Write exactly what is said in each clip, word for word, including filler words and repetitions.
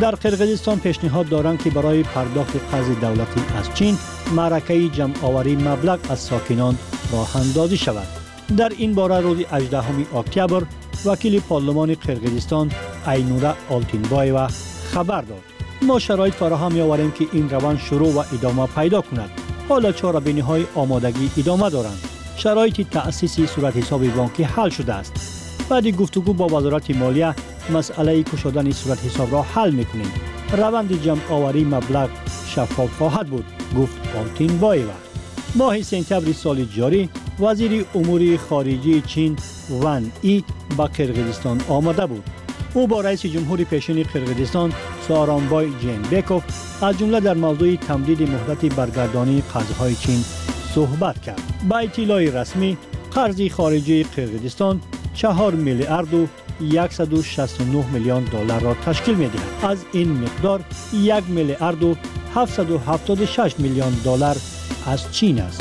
در قرقیزستان پیشنهاد دارند که برای پرداخت قرض دولتی از چین معرکه جمع‌آوری مبلغ از ساکنان راه اندازی شود. در این باره روز هجدهم اکتبر وکیل پارلمان قرقیزستان اینوره آلتینبایوا خبر داد: ما شرایط فراهم می‌آوریم که این روند شروع و ادامه پیدا کند. حالا چاره‌بینی‌های آمادگی ادامه دارند. شرایط تأسیس صورت حساب بانکی حل شده است. بعد گفتگو با وزارت مالیه مسئله گشودن صورت حساب را حل می‌کنیم. روند جمع‌آوری مبلغ شفاف خواهد بود، گفت آلتینبایوا. ماه سپتامبر سال جاری وزیر امور خارجه چین وان ای به قرقیزستان آمده بود. او با رئیس جمهور پیشین قرقیزستان سارانبای جینبکوف از جمله در موضوع تمدید مهلت برگردانی قرضهای چین صحبت کرد. با اطلاع رسمی قرض خارجی قرقیزستان چهار میلیارد و صد و شصت و نه میلیون دلار را تشکیل می‌دهد. از این مقدار یک میلیارد و هفتصد و هفتاد و شش میلیون دلار از چین است.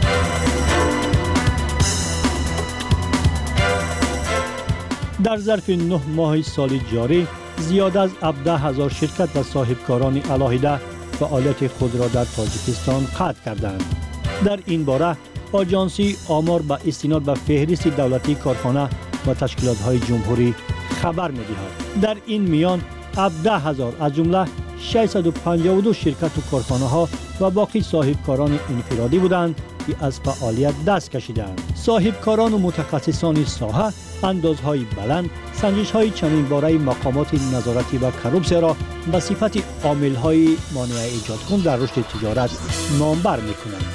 در ظرف نه ماه سال جاری زیاد از هفده هزار شرکت و صاحبکاران علاهده فعالیت خود را در تاجیکستان قطع کردند. در این باره آژانسی آمار به استناد به فهرست دولتی کارخانه و تشکیلات‌های جمهوری خبر می‌دهد. در این میان هفده هزار از جمله ششصد و پنجاه و دو شرکت و کارخانه‌ها و باقی صاحبکاران انفرادی بودند که از فعالیت دست کشیدند. صاحبکاران و متخصصان ساحه اندازهای بلند سنجش‌های چنین باره مقامات نظارتی و کروپسی را به صفت عامل‌های مانع ایجاد کن در رشد تجارت نامبر می‌کنند.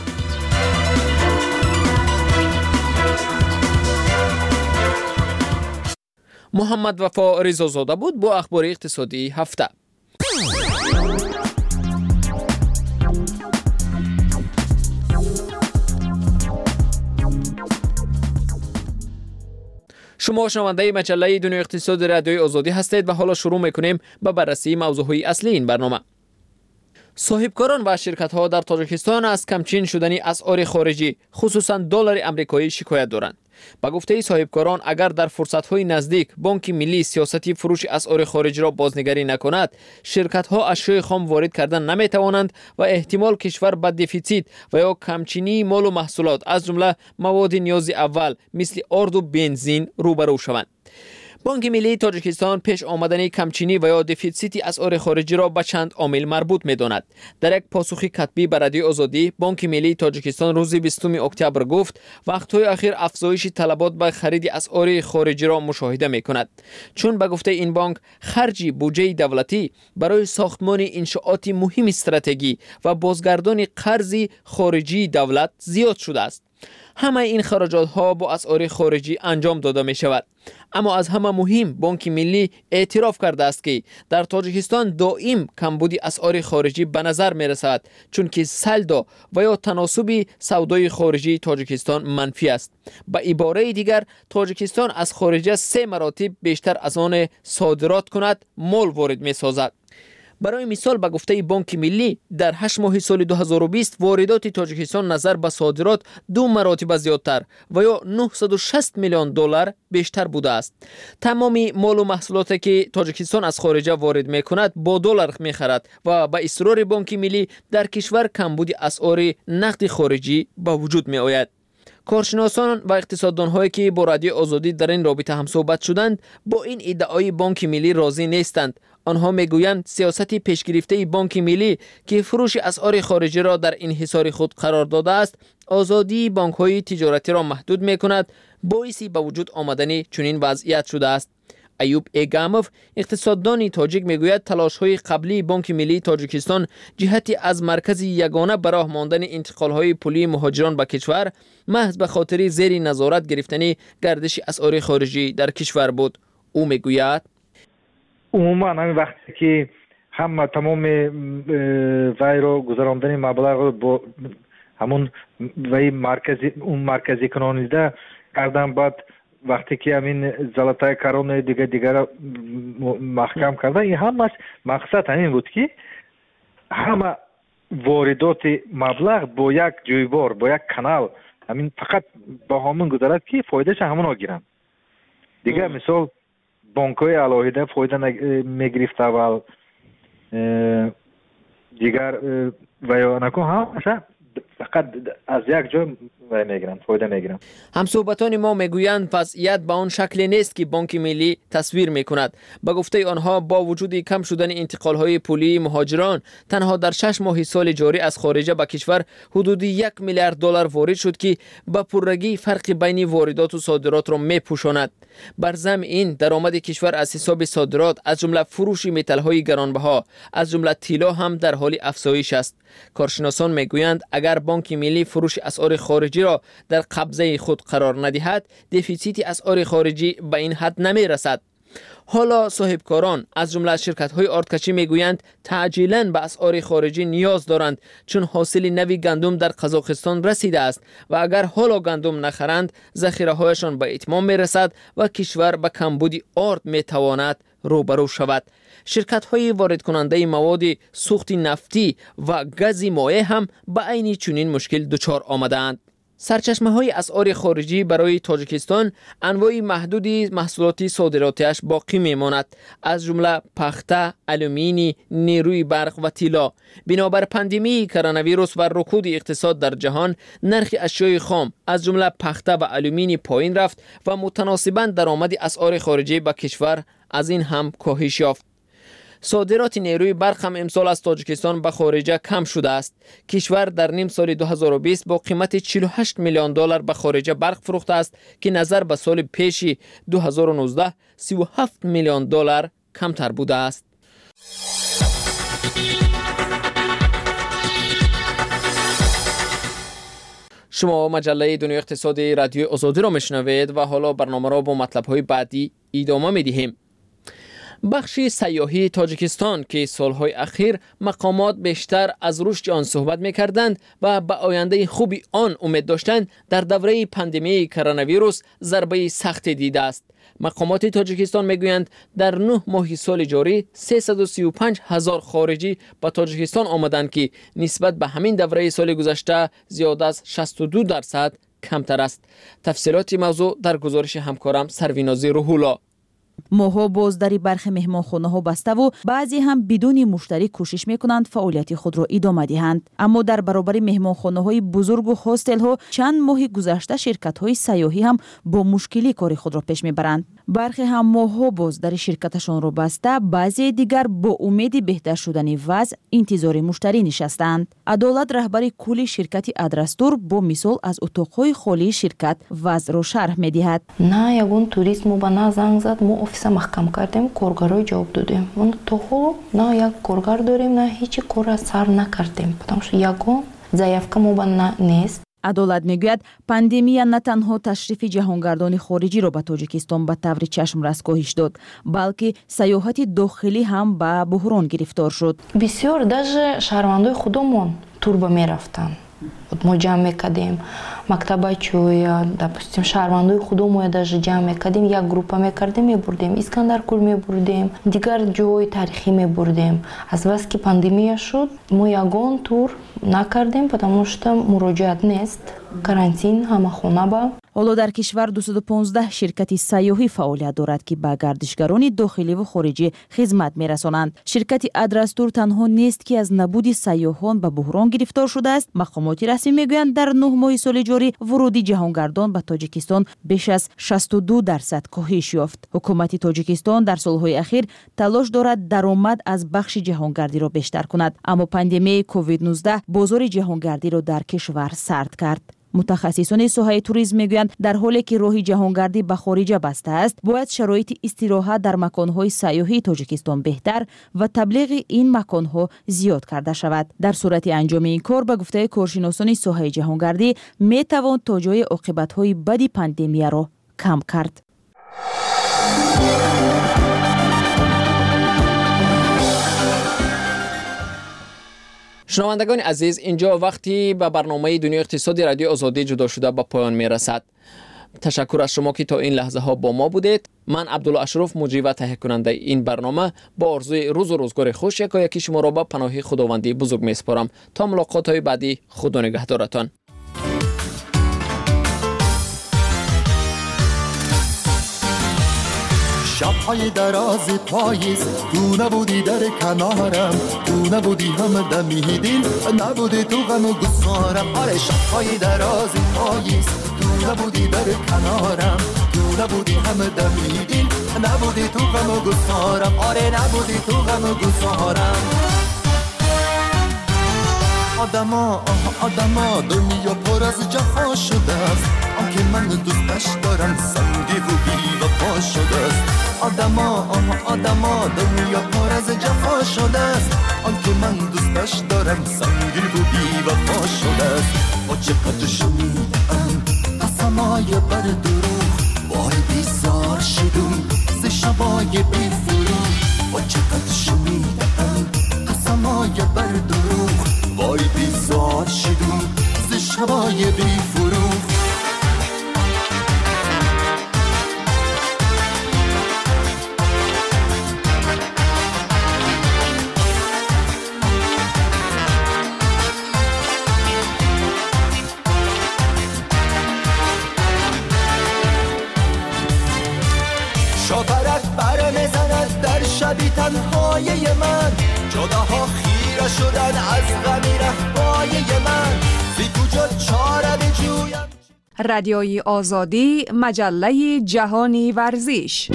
محمد وفا رضازاده بود با اخبار اقتصادی هفته. شما شنونده مجله دنیای اقتصاد رادیوی آزادی هستید و حالا شروع میکنیم به بررسی موضوعهای اصلی این برنامه. صاحبکاران و شرکت‌ها در تاجیکستان از کمچین شدن اسعار خارجی خصوصا دلار آمریکایی شکایت دارند. با گفته صاحبکاران اگر در فرصت‌های نزدیک بانک ملی سیاستی فروش اسعار خارجی را بازنگری نکند، شرکت‌ها اشیاء خام وارد کردن نمی‌توانند و احتمال کشور به دفیسیت و یا کمچینی مال و محصولات از جمله مواد نیاز اول مثل آرد و بنزین روبرو شوند. بانک ملی تاجیکستان پیش آمدن کمچینی و یا دفیسیت اسعار خارجی را به چند عامل مربوط می‌داند. در یک پاسخ کتبی به رادیو آزادی، بانک ملی تاجیکستان روز بیستم اکتبر گفت وقت‌های اخیر افزایش طلبات به خرید اسعار خارجی را مشاهده می‌کند، چون به گفته این بانک خرج بودجه دولتی برای ساختمان انشاءات مهم استراتژی و بازگردان قرض خارجی دولت زیاد شده است. همه این خراجات ها با اسعار خارجی انجام داده می شود. اما از همه مهم بانک ملی اعتراف کرده است که در تاجیکستان دائم کمبود اسعار خارجی به نظر می رسد، چون که سلدا و یا تناسب سودای خارجی تاجیکستان منفی است. به عباره دیگر تاجیکستان از خارجه سه مراتب بیشتر از آن صادرات کند مال وارد می سازد. برای مثال به گفته بانک ملی در هشت ماه سال دو هزار و بیست واردات تاجیکستان نظر به صادرات دو مراتب زیادتر و یا نهصد و شصت میلیون دلار بیشتر بوده است. تمام مال و محصولاتی که تاجیکستان از خارجه وارد میکند با دلار میخرد و به اصرار بانک ملی در کشور کمبود اسعار نقد خارجی به وجود می آید. کارشناسان و اقتصاددان هایی که با رادیو آزادی در این رابطه هم صحبت شدند با این ادعای بانک ملی راضی نیستند. آنها میگویند سیاست پیشگرفته بانک ملی که فروش اسعار خارجی را در انحصار خود قرار داده است، آزادی بانک های تجارتی را محدود میکند، باعثی به وجود آمدن چنین وضعیت شده است. ایوب ایگاموف اقتصاددان تاجیک میگوید تلاش‌های قبلی بانک ملی تاجیکستان جهتی از مرکز یگانه برای ماندن انتقال‌های پولی مهاجران به کشور محض به خاطر زیر نظارت گرفتن گردش اسعار خارجی در کشور بود. او میگوید عموما همین وقتی که هم تمام وای رو گذراندن مبلغ با همون وای مرکزی اون مرکزی کنانیده کردن، بعد وقتی که همین زلطای کارون دیگه دیگه را محکم کردن، این همش مقصد همین بود که همه واردات مبلغ با یک جویبار با یک کانال همین فقط با همون گذرد که فایدهش همون ها گیرن دیگه. مثال بانک های علاهیده فایده میگرفت اول، دیگر ویانکو هم فقط از یک جا میگیرن فایده میگیرن. همصحبتان ما میگویند وضعیت به آن شکل نیست که بانک ملی تصویر میکند. به گفته آنها با وجود کم شدن انتقال های پولی مهاجران تنها در شش ماه سال جاری از خارجه به کشور حدود یک میلیارد دلار وارد شد که به پررگی فرق بین واردات و صادرات را میپوشاند. بر ضمن این درآمد کشور از حساب صادرات از جمله فروش متل های گرانبها از جمله طلا هم در حال افزایش است. کارشناسان میگویند اگر بانک ملی فروش اسعار خارجی را در قبضه خود قرار ندهد دفیسیت اسعار خارجی به این حد نمی رسد. حالا صاحبکاران از جمله شرکت‌های آردکشی میگویند تعجیلاً به اسعار خارجی نیاز دارند چون حاصل نوی گندم در قزاقستان رسیده است و اگر حالا گندم نخرند ذخیره‌هایشان به اتمام میرسد و کشور به کمبود آرد میتواند روبرو شود. شرکت‌های وارد کننده مواد سوخت نفتی و گاز مایع هم به عین چنین مشکل دچار آمدند. سرچشمه های اسعار خارجی برای تاجیکستان انواع محدودی محصولات صادراتیش باقی میماند از جمله پخته، آلومینی، نیروی برق و طلا. بنابر پاندمی کرونا ویروس و رکود اقتصاد در جهان نرخ اشیاء خام از جمله پخته و آلومینی پایین رفت و متناسباً درآمد اسعار خارجی به کشور از این هم کاهش یافت. صادرات نیروی برق هم امسال از تاجیکستان به خارجه کم شده است. کشور در نیم سال دو هزار و بیست با قیمت چهل و هشت میلیون دلار به خارجه برق فروخته است که نظر به سال پیش دو هزار و نوزده سی و هفت میلیون دلار کمتر بوده است. شما مجله دنیای اقتصادی رادیو آزادی را میشنوید و حالا برنامه را با مطلب‌های بعدی ادامه می‌دهیم. بخش سیاحی تاجیکستان که سالهای اخیر مقامات بیشتر از رشد آن صحبت می‌کردند و به آینده خوبی آن امید داشتند در دوره پاندمی کرونا ویروس ضربه سخت دیده است. مقامات تاجیکستان میگویند در نه ماه سال جاری سیصد و سی و پنج هزار خارجی به تاجیکستان آمدند که نسبت به همین دوره سال گذشته زیاد از شصت و دو درصد کمتر است. تفصیلات موضوع در گزارش همکارم سروینازی روحولا. ماها باز در برخی مهمانخانه ها بسته و بعضی هم بدون مشتری کوشش میکنند فعالیت خود را ادامه دهند. اما در برابر مهمانخانه های بزرگ و هاستل ها چند ماه گذشته شرکت های سیاحی هم با مشکلی کار خود را پیش میبرند. برخی هم ماها باز در شرکتشان را بسته، بعضی دیگر با امید بهتر شدن وضع انتظار مشتری نشستند. عدالت رهبر کل شرکت ادرستور با مثال از اتاقهای خالی شرکت وضع را شرح میدهد. نه یگون توریست مو به نه زنگ زد، مو офиса маҳкам кардем, коргарро ҷавоб додем. Мон то ҳоло на як коргар дорем, на ҳеҷи кора сар накардем, потому что ягон заявка мо ба на нест. عدالت میگوید پاندемیا نه تنها تشریف جهانگردان خارجی را به تاجیکستان به طور چشم رس کاهش داد، بلکه سیاحت داخلی هم به بحران گرفتار شد. بسیار даже шаҳрвандои худомон турба мерафтанд. Вот мы ҷамъ мекардем, мактабачоя, допустим, шаҳрвандои худомоя даже ҷамъ мекардем, як группа мекардем, мебурдем, Искандаркӯл мебурдем, дигар ҷои таърихӣ мебурдем. Аз вақте ки пандемия шуд, мо ягон тур накардем, потому что муроҷиат нест, карантин, ҳама хона ба. حالا در کشور دویست و پانزده شرکت سیاحی فعالیت دارد که به گردشگران داخلی و خارجی خدمت می‌رسانند. شرکت ادرستور تنها نیست که از نبود سیاحان به بحران گرفتار شده است. مقامات رسمی میگویند در نه ماه سال جاری ورود جهانگردان به تاجیکستان بیش از شصت و دو درصد کاهش یافت. حکومت تاجیکستان در سالهای اخیر تلاش دارد درآمد از بخش جهانگردی را بیشتر کند، اما پاندمی کووید نوزده بازار جهانگردی را در کشور سرد کرد. متخصصان ساحه توریسم میگویند در حالی که راه جهانگردی به خارج بسته است، باید شرایط استراحت در مکانهای سیاحی تاجیکستان بهتر و تبلیغ این مکانها زیاد کرده شود. در صورت انجام این کار به گفته کارشناسان ساحه جهانگردی می توان تا جای عاقبت‌های بد پاندمی را کم کرد. شنوندگان عزیز، اینجا وقتی به برنامه دنیای اقتصادی رادیو آزادی جدا شده به پایان می رسد. تشکر از شما که تا این لحظه ها با ما بودید. من عبدالله اشرف مجری و تهیه کننده این برنامه با آرزوی روز و روزگار خوش یکا یکی شما را به پناه خداوندی بزرگ می سپارم. تا ملاقات های بعدی، خدا نگهدارتان. شب‌های دراز پاییز تو نبودی در کنارم، تو نبودی هم دمیدین، نبودی تو غم و گسارم. آره شب‌های دراز پاییز تو نبودی در کنارم، تو نبودی هم دمیدین، نبودی تو غم و گسارم. آره نبودی تو غم و گسارم. آدما آه آدما دنیا پر از جفا شده است، آن که من دوستش دارم سنگی و بی وفا شده است. آدما آه آدما دنیا پر از جفا شده است، آن که من دوستش دارم سنگی و بی وفا شده است. با چقدر شنیدم قسمای بر دروغ، وای بیزار شدم ز شبای بی فروغ. با چقدر شنیدم قسمای بر دروغ، وای بیزار شدم ز شبای بی فروغ. شاپرک بر میزند در شبی تنهای من، جداها خیره شدن از غمی رهبای من. زی کجا چاره بجویم. رادیوی آزادی، مجله جهانی ورزش.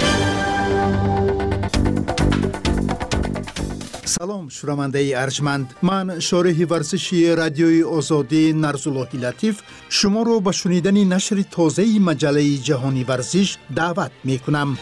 سلام شنونده ارجمند، من شارح ورزشی رادیوی آزادی نرزاللهی لطیف شما رو به شنیدن نشر تازه مجله جهانی ورزش دعوت می کنم.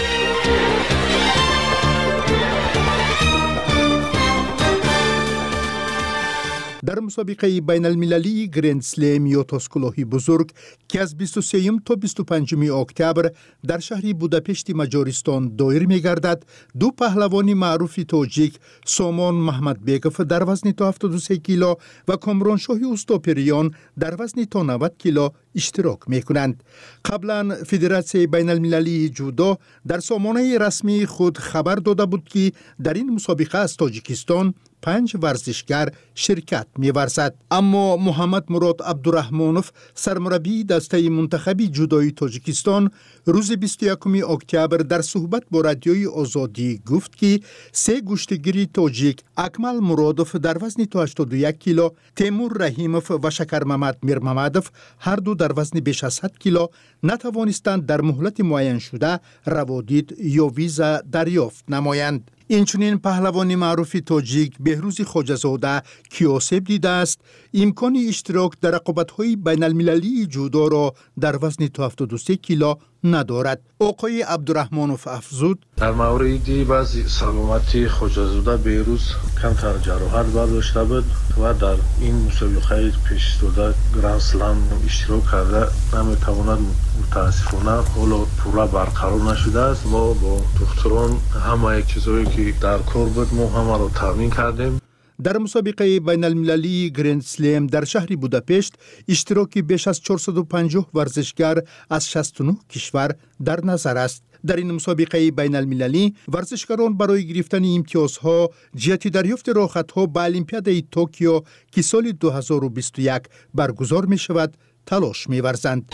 در مسابقه بین المللی گرند سلم یا تاسکلوهی بزرگ که از بیست و سوم تا بیست و پنجم اکتبر در شهر بوداپشت مجارستان دایر می گردد، دو پهلوان معروف تاجیک سامان محمد بیگف در وزن تا هفتاد و سه کیلو و کامرانشاه اوستاپریان در وزن تا نود کیلو اشتراک می کنند. قبلا فدراسیون بین المللی جودو در سامانه رسمی خود خبر داده بود که در این مسابقه از تاجیکستان پنج ورزشگر شرکت می‌ورزد. اما محمد مراد عبدالرحمانوف سرمربی دسته منتخبی جودوی تاجیکستان روز بیست و یکم اکتبر در صحبت با رادیوی آزادی گفت که سه گشتگیر تاجیک اکمل مرادوف در وزن تا هشتاد و یک کیلو، تیمور رحیموف و شکر محمد میرمحمدوف هر دو در وزن بیش از صد کیلو نتوانستند در مهلت معین شده روادید یا ویزا دریافت نمایند. اینچنین پهلوان معروف تاجیک بهروز خواجه‌زاده کیاسب دیده است امکان اشتراک در رقابت‌های بین المللی جودو را در وزن تا هفتاد و سه کیلو ندارد. آقای عبدالرحمانوف افزود در موردی بعضی سلامتی خواجه‌زاده بهروز کمتر جراحت برداشته بود و در این مسابقه پیش داده گرند سلم اشتراک کرده نمیتواند، متاسفانه حالا پورا برقرار نشده است. ما با دکتران همه چیزایی که در کار بود ما همه را تامین کردیم. در مسابقه بین المللی گرند سلم در شهر بوداپشت اشتراکی بیش از چهارصد و پنجاه ورزشگر از شصت و نه کشور در نظر است. در این مسابقه بین المللی ورزشکاران برای گرفتن امتیازها جهت دریافت راحت‌ها به المپیاد توکیو که سال دو هزار و بیست و یک برگزار می شود تلاش می ورزند.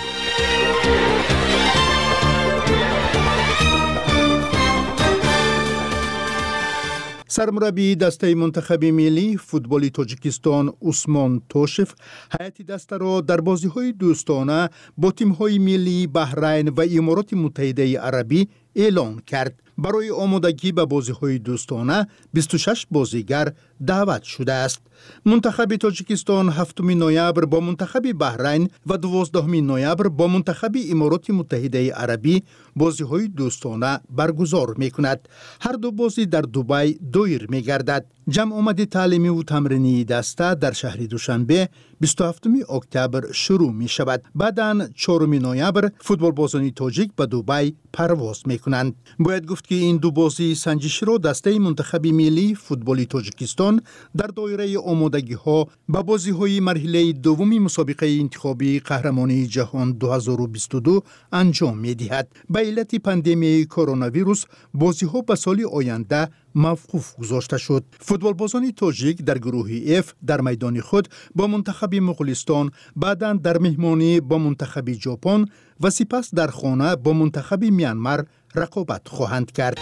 سرمربی دسته منتخب ملی فوتبال تاجیکستان عثمان توشف هیئت دسته را در بازی‌های دوستانه با تیم‌های ملی بحرین و امارات متحده عربی اعلان کرد. برای آمادگی به بازی‌های دوستانه بیست و شش بازیگر دعوت شده است. منتخب تاجیکستان هفتم نوامبر با منتخب بحرین و دوازدهم نوامبر با منتخب امارات متحده عربی بازی‌های دوستانه برگزار می‌کند. هر دو بازی در دبی دایر می‌گردد. جمع آمد تعلیمی و تمرینی دسته در شهر دوشنبه بیست و هفتم اکتبر شروع می شود. بعداً چهارم نوامبر فوتبال بازان تاجیک به دبی پرواز می کنند. باید گفت که این دو بازی سنجشی را دسته منتخب ملی فوتبال تاجیکستان در دایره آمادگی ها به بازی های مرحله دوم مسابقه انتخابی قهرمانی جهان دو هزار و بیست و دو انجام می دهد. به علت پاندمی کرونا ویروس بازی ها به سال آینده موقوف گذاشته شد. فوتبال بازان تاجیک در گروه اف در میدان خود با منتخب مغولستان، بعداً در مهمانی با منتخب ژاپن و سپس در خانه با منتخب میانمار رقابت خواهند کرد.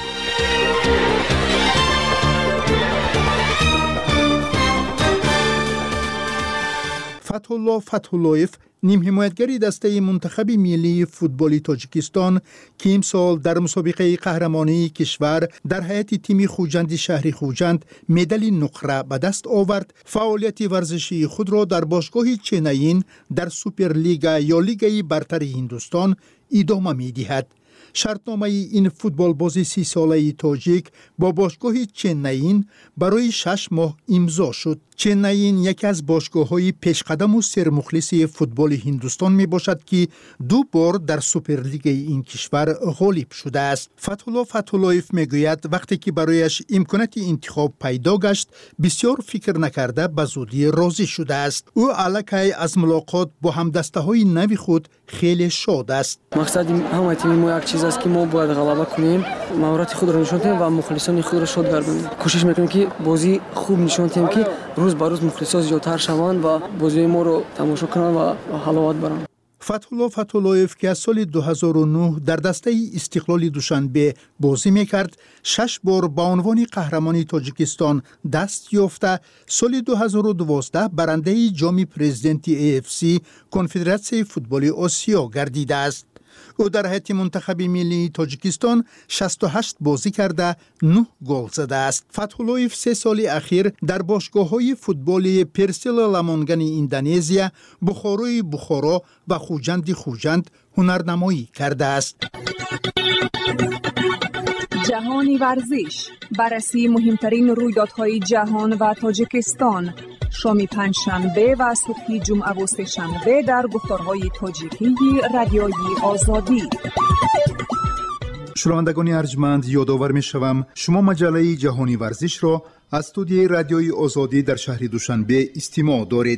فتح‌الله فتح‌اللهیف نیم حمایتگری دسته منتخب ملی فوتبال تاجیکستان که امسال در مسابقه قهرمانی کشور در هیئت تیم خوجند شهری خوجند مدال نقره به دست آورد، فعالیت ورزشی خود را در باشگاه چنین در سوپرلیگ یا لیگ برتر هندوستان ادامه می‌دهد. شرطنامه این فوتبال بازی سی ساله تاجیک با باشگاه چنین برای شش ماه امضا شد. چنین یکی از باشگاه‌های پیشقدم و سرمخلص فوتبال هندوستان می باشد که دو بار در سوپرلیگ این کشور غالب شده است. فتح‌الله فتح‌اللهیف می گوید وقتی که برایش امکانات انتخاب پیدا گشت بسیار فکر نکرده به زودی راضی شده است. او الکی از ملاقات با همدسته‌های نوی خود خیلی شاد است. مقصد همه تیم ما یک چیز است که ما باید غلبه کنیم، مهارت خود را نشان دهیم و مخلصان خود را شاد گردانیم. کوشش میکنیم که بازی خوب نشان دهیم که روز به روز مخلصان زیادتر شوند و بازی ما رو تماشا کنند و حلاوت برند. فتح‌الله فتح‌اللهیف که از سال دو هزار و نه در دسته استقلال دوشنبه بازی میکرد، شش بار با عنوان قهرمانی تاجیکستان دست یافته، سال دو هزار و دوازده برنده جام پرزیدنتی ای اف سی کنفدراسیون فوتبال آسیا گردیده است. او در هیئت منتخب ملی تاجیکستان شصت و هشت بازی کرده نه گل زده است. فتح‌اللهیف سه سال اخیر در باشگاه‌های فوتبال پرسل لامونگن اندونزیا، بخارای بخارا و خوجند خوجند هنرنمایی کرده است. جهانی ورزش، بررسی مهمترین رویدادهای جهان و تاجیکستان، شام پنجشنبه و صبح جمعه و سه‌شنبه در گفتارهای تاجیکی رادیوی آزادی. شنوندگان ارجمند، یادآور می‌شوم شما مجله جهانی ورزش را از استودیوی رادیوی آزادی در شهر دوشنبه استماع دارید.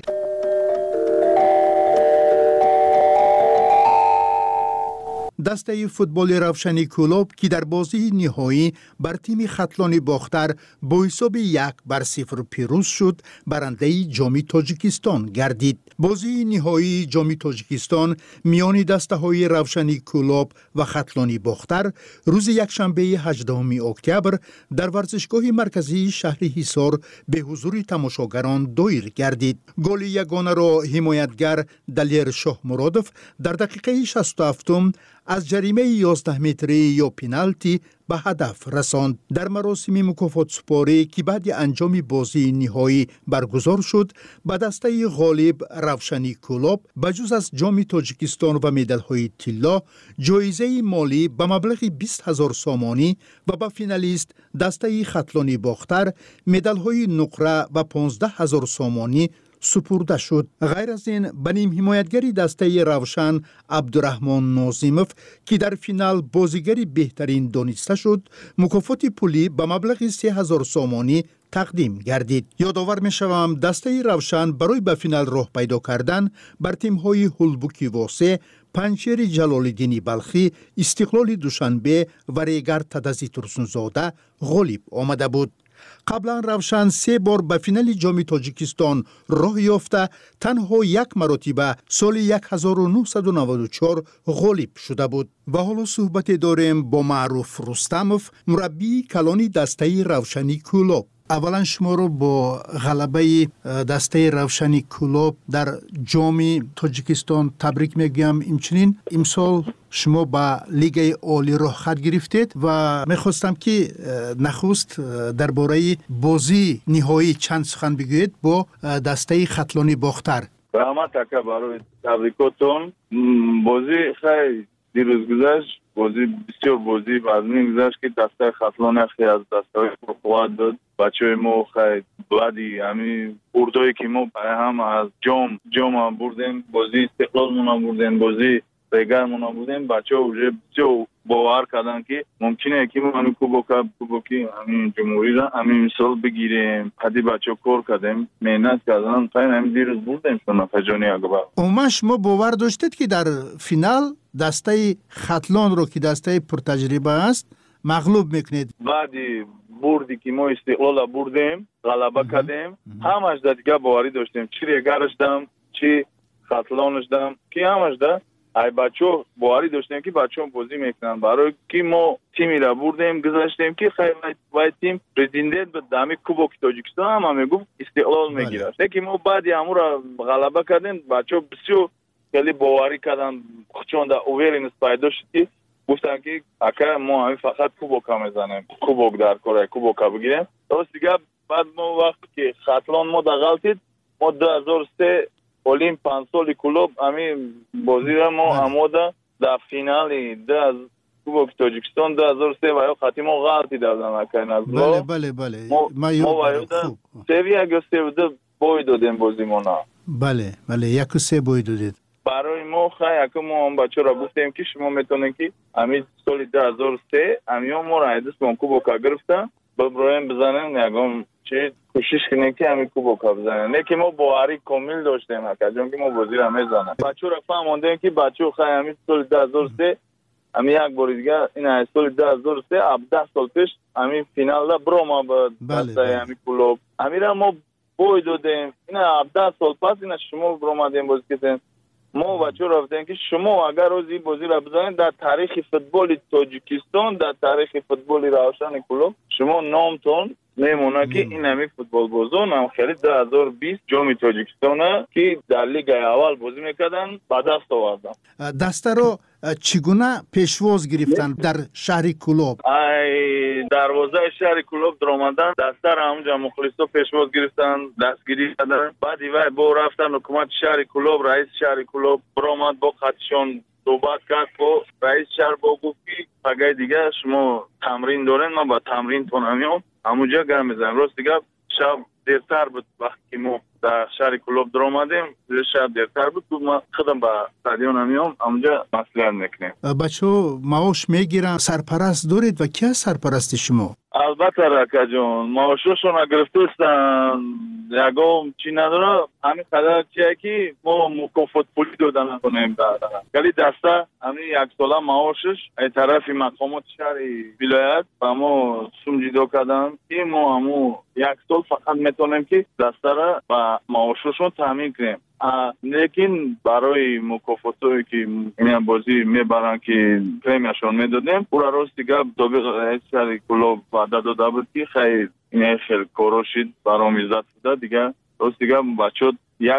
دسته فوتبال روشنی کلوب که در بازی نهایی بر تیم خطلان باختر با حساب یک بر صفر پیروز شد، برنده جام تاجیکستان گردید. بازی نهایی جام تاجیکستان میان دسته های روشنی کلوب و خطلان باختر روز یکشنبه هجدهم اکتبر در ورزشگاه مرکزی شهر حصار به حضور تماشاگران دایر گردید. گل یگانه را حمایتگر دلیر شاه مرادف در دقیقه شصت و هفت از جریمه یازده متری یا پنالتی به هدف رساند. در مراسم مکافات سپاری که بعد انجام بازی نهایی برگزار شد، به دسته غالب روشنی کلوب بجز از جام تاجیکستان و مدال‌های طلا، جایزه مالی به مبلغ بیست هزار سامانی و به فینالیست دسته خطلان باختر مدال‌های نقره و پانزده هزار سامانی سپرده شد. غیر از این به نیم حمایتگری دسته روشن عبدالرحمن ناظیموف که در فینال بازیگری بهترین دانسته شد، مکافات پولی به مبلغ سه هزار سامانی تقدیم گردید. یادآور می شوم دسته روشن برای به فینال راه پیدا کردن بر تیم‌های هلبوکی واسه، پنجشیر جلال‌الدین بلخی، استقلال دوشنبه و ریگر تدزی ترسونزاده غالب آمده بود. قبلا روشن سه بار به فینال جام تاجیکستان راه یافته، تنها یک مرتبه سال هزار و نهصد و نود و چهار غالب شده بود. و حالا صحبت داریم با معروف رستموف، مربی کلان دسته روشنی کلوب. اولا شما رو با غلبه دسته روشنی کلوب در جام تاجیکستان تبریک میگم. همچنین امسال شما با لیگ عالی راه خط گرفتید و میخواستم که نخست درباره بازی نهایی چند سخن بگویید با دسته خطلانی باختر. رحمت تکه برای تبریکاتون. بازی خیلی دیروز گذشت، بازی بسیار بازی وزنی گذشت که دسته خطلان خیلی از دسته های قوت داد. بچه های ما خیلی بعدی همین بردایی که ما هم از جام جام هم بردیم، بازی استقلال مون هم بردیم، بازی ریگر مون هم بردیم، بچه ها بسیار باور کردن که ممکنه که ما همین کوبوکا کوبوکی همین جمهوری را همین مثال بگیریم. حدی بچه ها کار کردیم، محنت کردن، خیلی همین دیروز بردیم شما فجانی اگبر. اوما شما باور داشتید که در فینال دسته خطلان رو که دسته پرتجربه است مغلوب میکنید؟ بعدی بردی که ما استقلال بردیم، غلبه کردیم، همش دیگه باوری داشتیم، چی ریگرش دم چی خطلانش دم که همش ده ای بچو باوری داشتیم که بچه‌ها بازی میکنن برای که ما تیمی را بردیم گذاشتیم که خیلی وای تیم پرزیدنت به دامی کوبوک تاجیکستان هم میگفت استقلال میگیره لیکن ما بعد امور غلبه کردیم بچه‌ها بسیار خیلی باوری کردن چون در اوورینس پیدا شد که گفتن که اگر ما همین فقط کوبوک میزنیم کوبوک در کره کوبوک بگیریم درست دیگه بعد ما وقتی که خطلان ما دغلطید ما دو هزار و سه اولیم پنج سالی کلوب همین بازی را ما آماده در فینالی ده کوبوک تاجیکستان دو هزار و سه و یا خطی ما غلطی دادن اکن از بله بله بله ما ما وایده سوی اگه سوی ده بای دادیم بازی ما نه بله بله یک و سه بای دادید برای ما خیلی اکه ما هم بچه را گفتیم که شما میتونین که همین سالی دو هزار و سه همین ما را ایدست من کوبوکا گرفتن ببرایم بزنن یکم چه کوشش کنیم که همین کوبوکا بزنن نه که ما باوری کامل داشتیم اکه جون که ما بازی را میزنن بچه را فهموندیم که بچه خیلی همین سال دو هزار و سه همین یک بار دیگه این سال دو هزار و سه هفده سال پیش همین فینال را برو ما به دسته همین کلوب همین را ما بای دادیم این هفده سال پس این شما برو مادیم بازی کردیم ما بچه رفتیم که شما اگر روزی بازی را بزنید در تاریخ فوتبال تاجیکستان در تاریخ فوتبال روشن کلوب شما نامتون میمونه که این همین فوتبال بازان هم خیلی دو هزار و بیست جام تاجیکستان که در لیگ اول بازی میکردن به دست آوردن دسته رو چگونه پیشواز گرفتن در شهر کلوب ای دروازه شهر کلوب در آمدن دسته را همونجا مخلصا پیشواز گرفتن دستگیری کردن بعد ایوه با رفتن حکومت شهر کلوب رئیس شهر کلوب برآمد با خطشان صحبت کرد با رئیس شهر با گفت که اگه دیگه شما تمرین دارین ما با تمرین تون همیام همونجا گرم میزنیم راست دیگه شب دیرتر بود وقتی که ما در شهر کلوب در آمدیم شب دیرتر بود تو ما خودم با استادیون همیام همونجا مسئولیت میکنیم بچه معاش میگیرن سرپرست دارید و کی سرپرست شما؟ البته رکا جون معاششون گرفتستن یکم چی نداره همین قدر چیه که ما مکافات پولی دادن کنیم دادن ولی دسته همین یک ساله معاشش ای طرف مقامات شهر ولایت و ما سمجیدو کردن که ما همو یک سال فقط میتونیم که دسته را با معاششون تامین کنیم لیکن برای مکافاتی که این بازی میبرن که پریمیشون میدادیم او را راست دیگه طبیق رئیس شهر کلوب وعده داده بود که خیلی این خیلی کاروشید برام عزت بوده دیگه راست دیگه بچه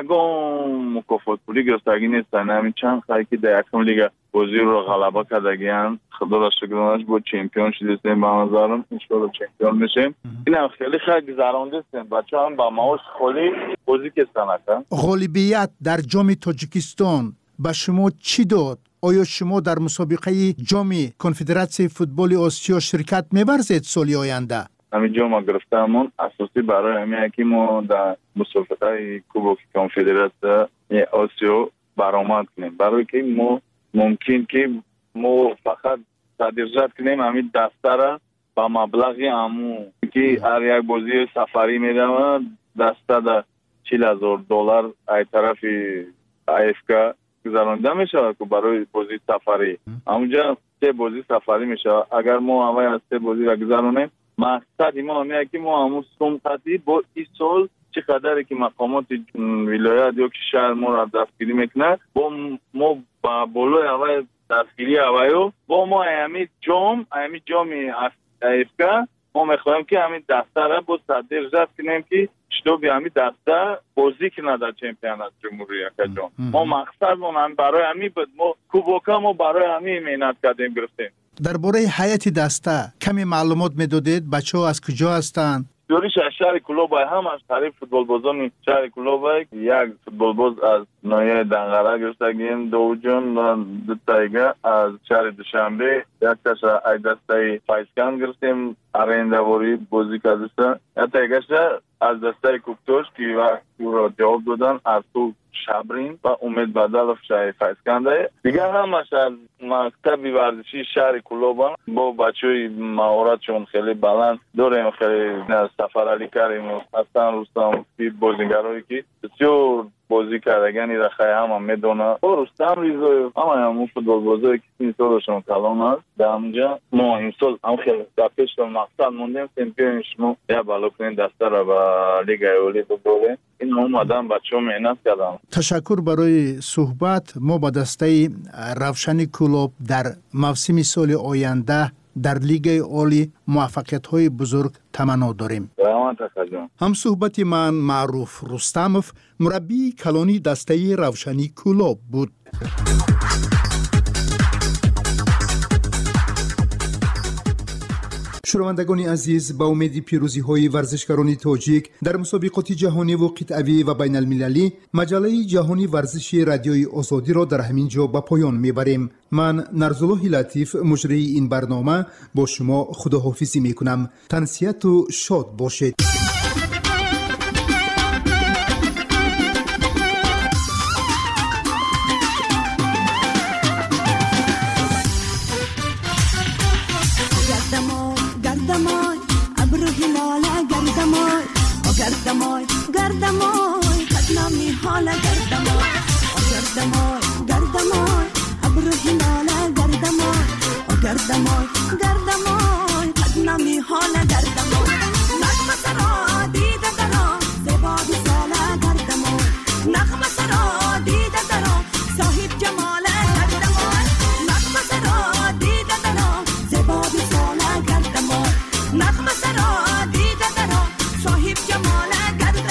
یکم مکافات پولی گرفتگی نیستن همین چند خیلی که در یکم لیگ بازی رو غلبه کردگیان خدا را شکرانش بود چمپیون شدیستیم با نظرم انشاءالله چمپیون میشیم این هم خیلی خیلی گذرانده هستیم بچه هم با معاش خالی بازی کستن غالبیت در جام تاجیکستان به شما چی داد؟ آیا شما در مسابقه جام کنفدراسیون فوتبال آسیا شرکت می‌ورزید سالی آینده؟ همین جام گرفتمون اساسی برای همین که ما در مسابقه کوبوک کنفدراسیون آسیا برآمد کنیم برای که ما ممکن که ما فقط تدریجات کنیم همین دسته را با مبلغی همو که هر یک بازی سفری میدم دسته در چهل هزار دلار ای طرف آی اف کا گذرانده میشه که برای بازی سفری همونجا سه بازی سفری میشه اگر ما همه از سه بازی را گذرانیم مقصد ما همه که ما همون سمقتی با این سال چقدر که مقامات ولایت یا که شهر ما را دستگیری میکنه با ما با بالای اول دستگیری اوایو با ما همین جام همین جام افکا ما میخوایم که همین دسته را با صدر جد کنیم که شتو بی همین دسته بازی کنه در چمپیونات جمهوری جام ما مقصد ما هم برای همین بود ما کوبوکا ما برای همین مهنت کردیم گرفتیم درباره حیات دسته کمی معلومات میدادید بچه ها از کجا هستند؟ دوری شهر کلوب هم از طریق فوتبال بازان شهر کلوب یک فوتبال باز از نایه دنگره گرفتگیم دو جون و دو تایگه از شهر دوشنبه یک تاش ای دسته فایسکان گرفتیم ارندواری بازی کردستن یک تایگه از دسته کوکتوش که وقت او را جواب دادن از تو شبرین و امید بدل شهر فایسکنده دیگه همش از مکتب ورزشی شهر کلوب با بچه های مهارت چون خیلی بلند داریم خیلی سفر علی کریم و حسن رستم بازیگرایی که بسیار بازی کردگانی را خیلی هم میدونه. با رستم ریزویف همه همون فوتبال بازی که این سالشون کلان هست. در اونجا ما این سال هم خیلی در پیش تا مقصد موندیم سمپیون شما یا بالا کنین دسته را به لیگ اولی ببریم. این اومدن بچه ها مهنت کردن. تشکر برای صحبت. ما با دسته روشن کلوب در موسم سال آینده در لیگ عالی موفقیت‌های بزرگ تمنا داریم. هم صحبت من معروف رستمов مربی کلانی دسته روشنی کلوب بود. شنوندگان عزیز، با امید پیروزی های ورزشکاران تاجیک در مسابقات جهانی و قطعی و بین المللی، مجله جهانی ورزش رادیوی آزادی را در همین جا به پایان میبریم. من نرزالله لطیف مجری این برنامه با شما خداحافظی میکنم. تنسیت و شاد باشید. گردمای گردمای قدنامی حالا گردمای گردمای گردمای ابرو هلاله گردمای گردمای گردمای قدنامی حالا گردمای نغمه سرا دیده درا زبادی ساله گردمای نغمه سرا دیده درا صاحب جماله گردمای نغمه سرا دیده درا زبادی ساله گردمای نغمه سرا دیده درا صاحب جماله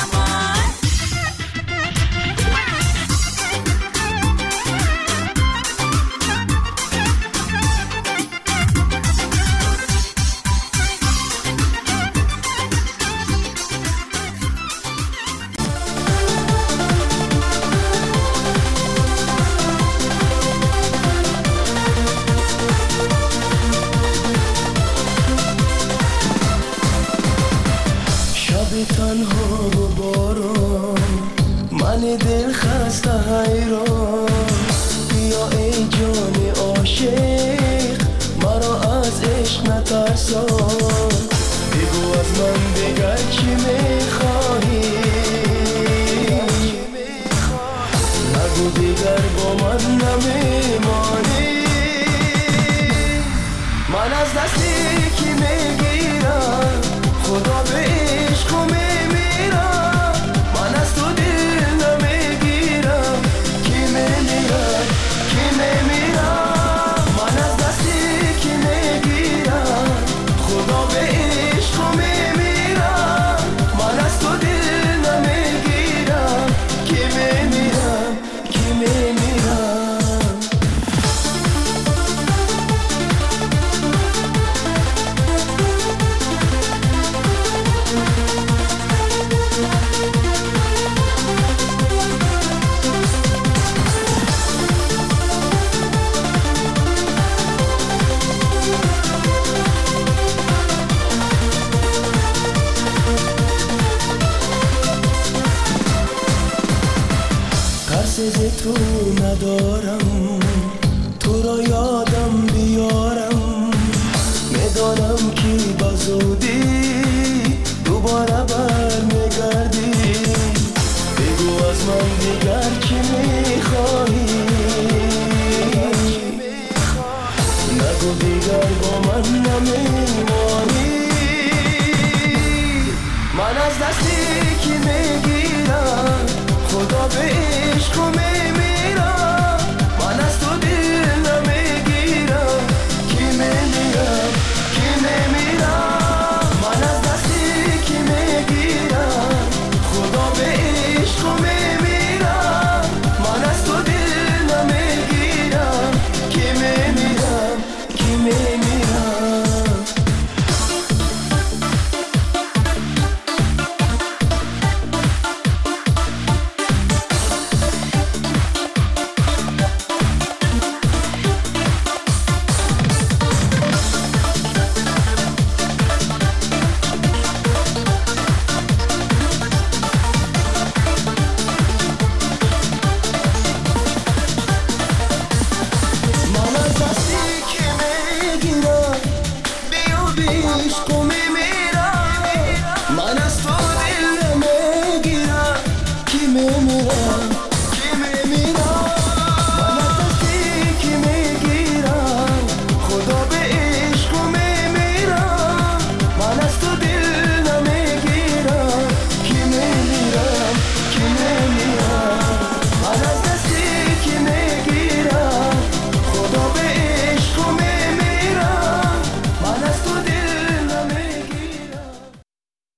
تنها و باران من دل خسته حیران بیا ای جان عاشق مرا از عشق نترسان بگو از من دیگر چی میخواهی نگو دیگر با من نمیمانی من از دستی کی میگیرم خدا به عشق و میمیرم من از تو دل نمیگیرم کی میمیرم کی میمیرم من از دستی کی میگیرم خدا به عشق و میمیرم من از تو دل نمیگیرم کی میمیرم کی میمیرم ترس تو ندارم تو را یادم بیارم میدانم که بزودی دوباره بر میگردی بگو از من دیگر چی میخواهی نگو دیگر با من نمیمانی من از دستی کی میگیرم خدا به عشق و